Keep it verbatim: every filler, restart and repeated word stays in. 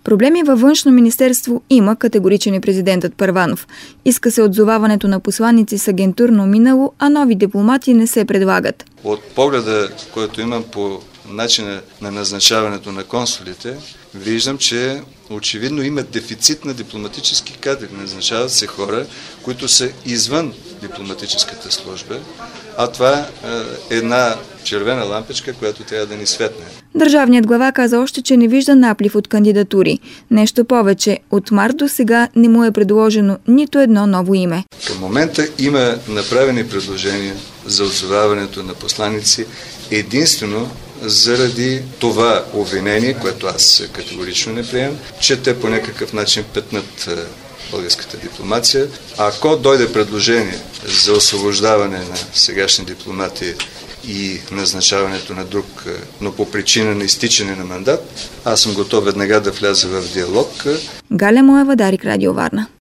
Проблеми във Външно министерство има, категоричен е президентът Първанов. Иска се отзоваването на посланици с агентурно минало, а нови дипломати не се предлагат. От погледа, който имам по начина на назначаването на консулите, виждам, че очевидно има дефицит на дипломатически кадри. Назначават се хора, които са извън дипломатическата служба, а това е една червена лампичка, която трябва да ни светне. Държавният глава каза още, че не вижда наплив от кандидатури. Нещо повече, от март до сега не му е предложено нито едно ново име. Към момента има направени предложения за отзоваването на посланици единствено заради това обвинение, което аз категорично не приемам, че те по някакъв начин петнат българската дипломация. Ако дойде предложение за освобождаване на сегашни дипломати и назначаването на друг, но по причина на изтичане на мандат, аз съм готов веднага да вляза в диалог. Галя Моева, Дарик, Радио Варна.